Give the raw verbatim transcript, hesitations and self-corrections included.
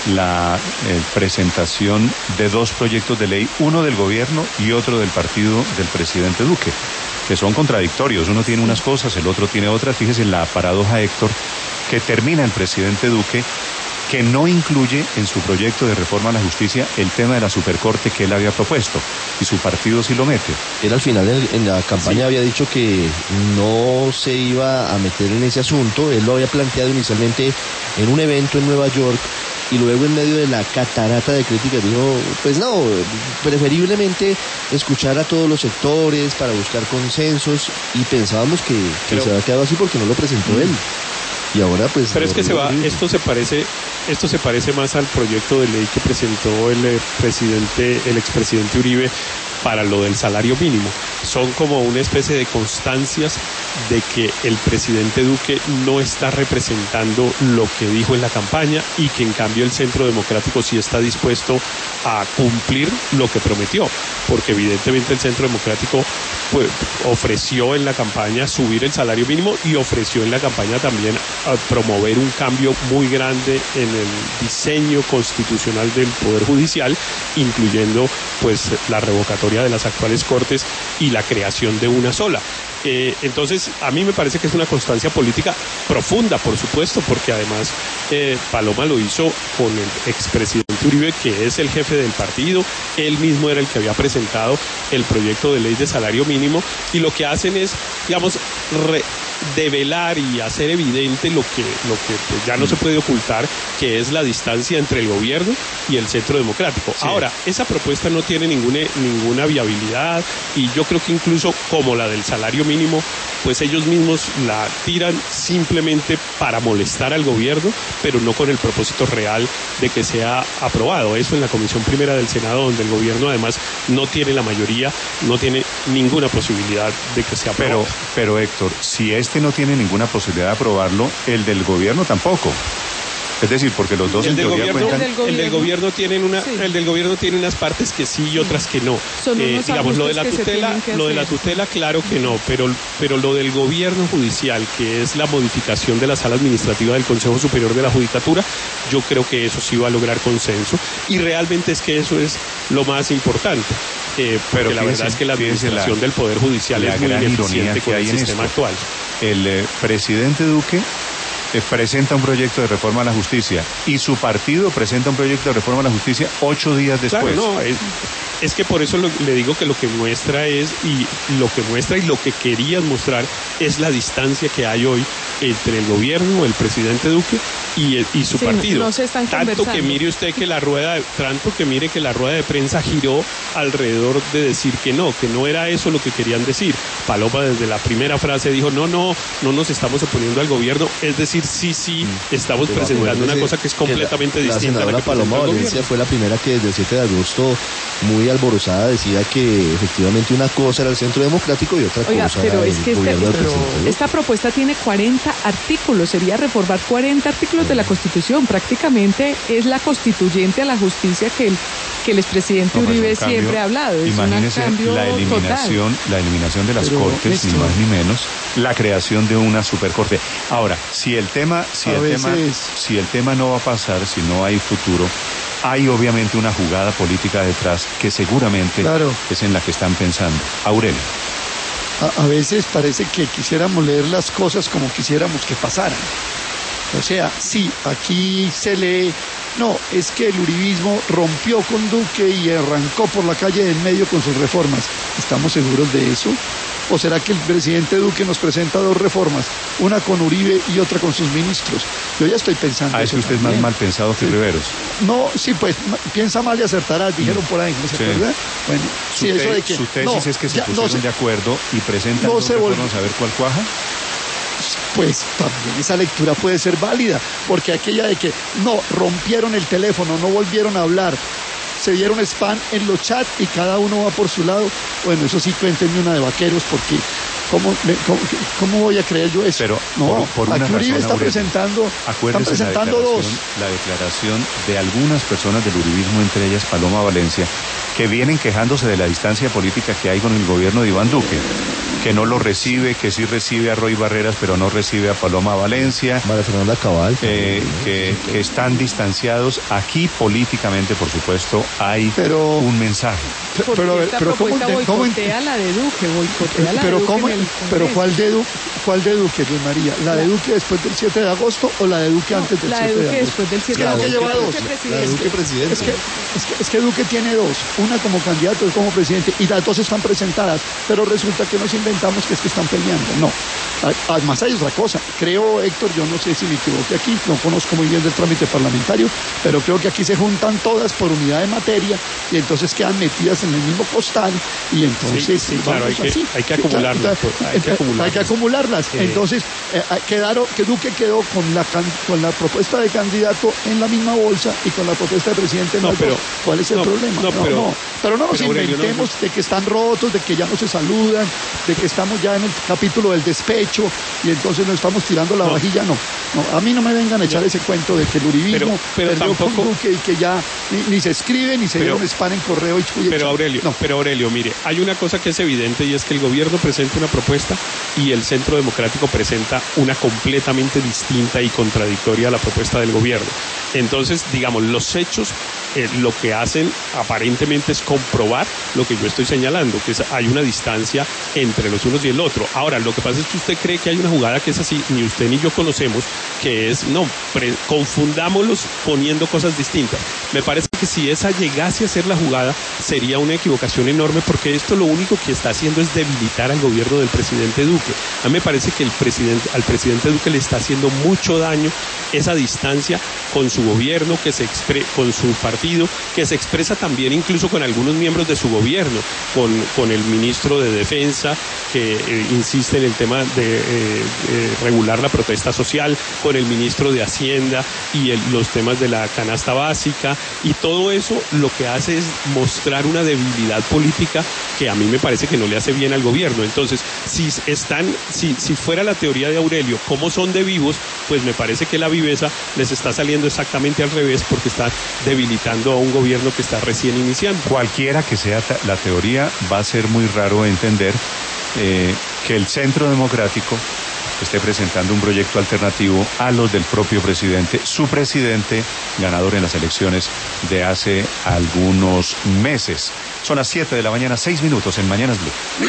la eh, presentación de dos proyectos de ley, uno del gobierno y otro del partido del presidente Duque, que son contradictorios. Uno tiene unas cosas, el otro tiene otras. Fíjese la paradoja, Héctor, que termina el presidente Duque, que no incluye en su proyecto de reforma a la justicia el tema de la supercorte que él había propuesto, y su partido sí lo mete. Él al final en, en la campaña sí había dicho que no se iba a meter en ese asunto. Él lo había planteado inicialmente en un evento en Nueva York, y luego en medio de la catarata de críticas dijo, pues no, preferiblemente escuchar a todos los sectores para buscar consensos, y pensábamos que, que Pero, se había quedado así porque no lo presentó mm. él. Y ahora pues... Pero es que se va, esto se parece, esto se parece más al proyecto de ley que presentó el eh, presidente, el expresidente Uribe para lo del salario mínimo. Son como una especie de constancias de que el presidente Duque no está representando lo que dijo en la campaña, y que en cambio el Centro Democrático sí está dispuesto a cumplir lo que prometió, porque evidentemente el Centro Democrático pues, ofreció en la campaña subir el salario mínimo, y ofreció en la campaña también a promover un cambio muy grande en el diseño constitucional del Poder Judicial, incluyendo pues la revocatoria de las actuales cortes y la creación de una sola. Eh, entonces, a mí me parece que es una constancia política profunda, por supuesto, porque además eh, Paloma lo hizo con el expresidente Uribe, que es el jefe del partido. Él mismo era el que había presentado el proyecto de ley de salario mínimo, y lo que hacen es, digamos, re develar y hacer evidente lo que, lo que pues, ya no se puede ocultar, que es la distancia entre el gobierno y el Centro Democrático. Sí. Ahora, esa propuesta no tiene ninguna, ninguna viabilidad, y yo creo que incluso como la del salario mínimo, pues ellos mismos la tiran simplemente para molestar al gobierno, pero no con el propósito real de que sea aprobado. Eso en la Comisión Primera del Senado, donde el gobierno además no tiene la mayoría, no tiene ninguna posibilidad de que sea aprobado. Pero, pero Héctor, si este no tiene ninguna posibilidad de aprobarlo, el del gobierno tampoco. Es decir, porque los dos el en del teoría gobierno, cuentan... el, del el del gobierno tienen una, sí. el del gobierno tiene unas partes que sí y otras que no. Eh, digamos, lo de la tutela, lo de la tutela, claro que no, pero, pero lo del gobierno judicial, que es la modificación de la sala administrativa del Consejo Superior de la Judicatura, yo creo que eso sí va a lograr consenso, y realmente es que eso es lo más importante. Eh, pero la verdad es que la administración la, del Poder Judicial es muy ineficiente con el sistema actual. El eh, presidente Duque eh, presenta un proyecto de reforma a la justicia, y su partido presenta un proyecto de reforma a la justicia ocho días después. Claro, no, es, es que por eso lo, le digo que lo que muestra es, y lo que muestra y lo que querían mostrar es la distancia que hay hoy entre el gobierno, el presidente Duque y, el, y su sí, partido. No se están tanto que mire usted que la rueda, tanto que mire que la rueda de prensa giró alrededor de decir que no, que no era eso lo que querían decir. Paloma desde la primera frase dijo no, no, no nos estamos oponiendo al gobierno, es decir, sí, sí, estamos Pero presentando una cosa que es completamente que la, distinta. La senadora Paloma Valencia fue la primera que desde el siete de agosto, muy alborozada, decía que efectivamente una cosa era el Centro Democrático y otra Oiga, cosa pero era es el que gobierno este, del presidente. Esta propuesta tiene cuarenta artículos, sería reformar cuarenta artículos de la Constitución. Prácticamente es la constituyente a la justicia que el, que el expresidente no, Uribe cambio, siempre ha hablado. Es imagínese un cambio la eliminación, total. la eliminación de las pero, cortes, esto... ni más ni menos, la creación de una supercorte. Ahora, si el tema, si el veces... tema, si el tema no va a pasar, si no hay futuro, hay obviamente una jugada política detrás que seguramente claro. es en la que están pensando. Aurelio. A, a veces parece que quisiéramos leer las cosas como quisiéramos que pasaran. O sea, sí, aquí se lee, no, es que el uribismo rompió con Duque y arrancó por la calle del medio con sus reformas. ¿Estamos seguros de eso? ¿O será que el presidente Duque nos presenta dos reformas, una con Uribe y otra con sus ministros? Yo ya estoy pensando. Ah, es que usted también. Es más mal pensado que sí. Riveros. No, sí, pues piensa mal y acertará, dijeron por ahí, ¿no se sí. acuerda? Bueno, su, sí, te, eso de que su tesis no, es que se ya, pusieron no se, de acuerdo y presentan no dos reformas volvió. a ver cuál cuaja. Pues también esa lectura puede ser válida, porque aquella de que no, rompieron el teléfono, no volvieron a hablar, se dieron spam en los chats y cada uno va por su lado, bueno, eso sí, cuéntenme una de vaqueros, porque ¿cómo, cómo, cómo voy a creer yo eso? Pero no, por, por una aquí Uribe razón, está Aurelio, presentando, están presentando la dos. La declaración de algunas personas del uribismo, entre ellas Paloma Valencia, que vienen quejándose de la distancia política que hay con el gobierno de Iván Duque, que no lo recibe, que sí recibe a Roy Barreras, pero no recibe a Paloma Valencia. María Fernanda Cabal. Eh, que, que están distanciados. Aquí políticamente, por supuesto, hay pero, un mensaje. Porque pero, esta pero propuesta ¿cómo, boicotea ¿cómo, la de Duque, boicotea la pero de Duque ¿cómo, en el pero ¿cuál de, Duque, ¿cuál de Duque, Luis María? ¿La de Duque después del siete de agosto o la de Duque no, antes del la siete de agosto? La de Duque después del siete de agosto. Creo que lleva dos. La de Duque presidente. Es que, es, que, es que Duque tiene dos, una como candidato y como presidente, y las dos están presentadas, pero resulta que nos inventamos que es que están peleando. No. Además hay otra cosa. Creo, Héctor, yo no sé si me equivoqué aquí, no conozco muy bien del trámite parlamentario, pero creo que aquí se juntan todas por unidad de materia y entonces quedan metidas en el mismo costal y entonces sí, sí, claro, hay, así. Que, hay que acumularlas. Sí, claro, hay, que acumularlas. hay que acumularlas. Sí. Entonces, eh, quedaron, que Duque quedó con la, con la propuesta de candidato en la misma bolsa y con la propuesta de presidente en no, la pero, ¿Cuál es el no, problema? No, no, pero, no, pero no nos pero, inventemos no, de que están rotos, de que ya no se saludan, de que estamos ya en el capítulo del despecho y entonces nos estamos tirando la no. vajilla. No, no, a mí no me vengan a echar no. ese cuento de que el uribismo pero, pero perdió tampoco, con Duque y que ya ni, ni se escribe ni se pero, dieron spam en correo. Y pero Aurelio, no. pero Aurelio, mire, hay una cosa que es evidente y es que el gobierno presenta una propuesta y el Centro Democrático presenta una completamente distinta y contradictoria a la propuesta del gobierno. Entonces, digamos, los hechos eh, lo que hacen aparentemente es comprobar lo que yo estoy señalando, que es, hay una distancia entre los unos y el otro. Ahora, lo que pasa es que usted cree que hay una jugada que es así, ni usted ni yo conocemos, que es, no, pre, confundámoslos poniendo cosas distintas. Me parece que si esa llegase a ser la jugada, sería una equivocación enorme, porque esto lo único que está haciendo es debilitar al gobierno del presidente Duque. A mí me parece que el presidente, al presidente Duque le está haciendo mucho daño esa distancia con su gobierno, que se expre, con su partido, que se expresa también incluso con algunos miembros de su gobierno, con, con el ministro de Defensa, que eh, insiste en el tema de eh, eh, regular la protesta social, con el ministro de Hacienda y el, los temas de la canasta básica, y todo eso lo que hace es mostrar una debilidad política que a mí me parece que no le hace bien al gobierno. Entonces, si están, si, si fuera la teoría de Aurelio, ¿cómo son de vivos? Pues me parece que la viveza les está saliendo exactamente al revés, porque está debilitando a un gobierno que está recién iniciando. Cualquiera que sea la teoría, va a ser muy raro entender eh, que el Centro Democrático esté presentando un proyecto alternativo a los del propio presidente, su presidente, ganador en las elecciones de hace algunos meses. Son las siete de la mañana, seis minutos en Mañanas Blue.